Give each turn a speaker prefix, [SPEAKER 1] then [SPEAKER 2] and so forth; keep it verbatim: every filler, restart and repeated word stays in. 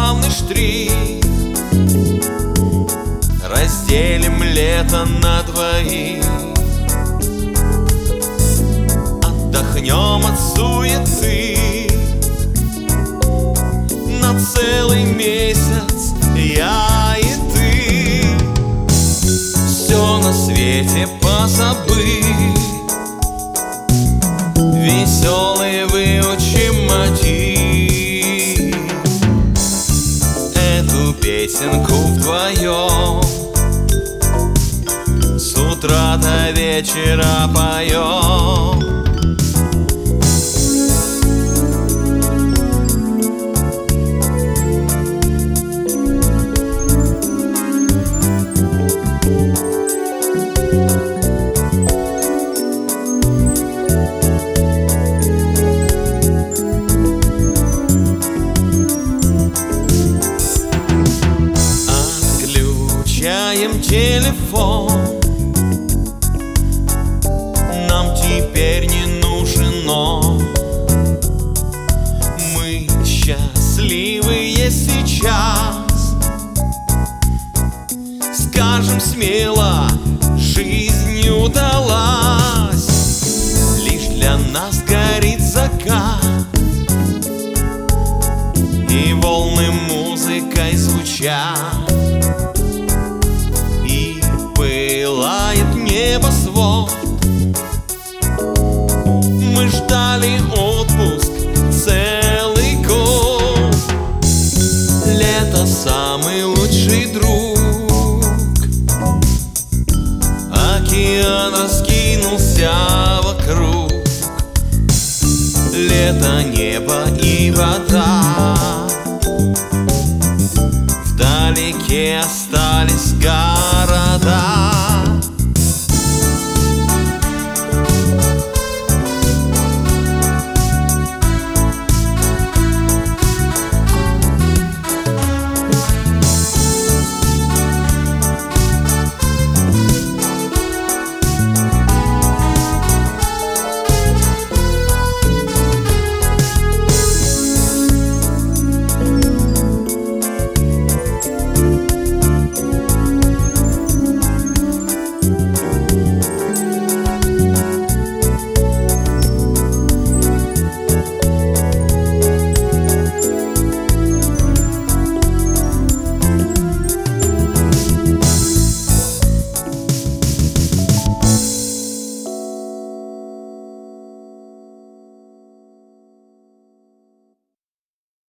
[SPEAKER 1] главный штрих. Разделим лето на двоих, отдохнем от суеты на целый месяц, я и ты. Все на свете позабыть, веселый выучим мотив. Эту песенку вдвоем с утра до вечера поем. Отключаем телефон, нам теперь не нужен он. Мы счастливые сейчас, скажем смело, жизнь удалась. Лишь для нас горит закат, и волны музыкой звучат, и пылает небосвод. Мы ждали отпуск целый год. Лето самый лучший друг. Океан раскинулся вокруг. Лето, небо и вода. Вдалеке остались города.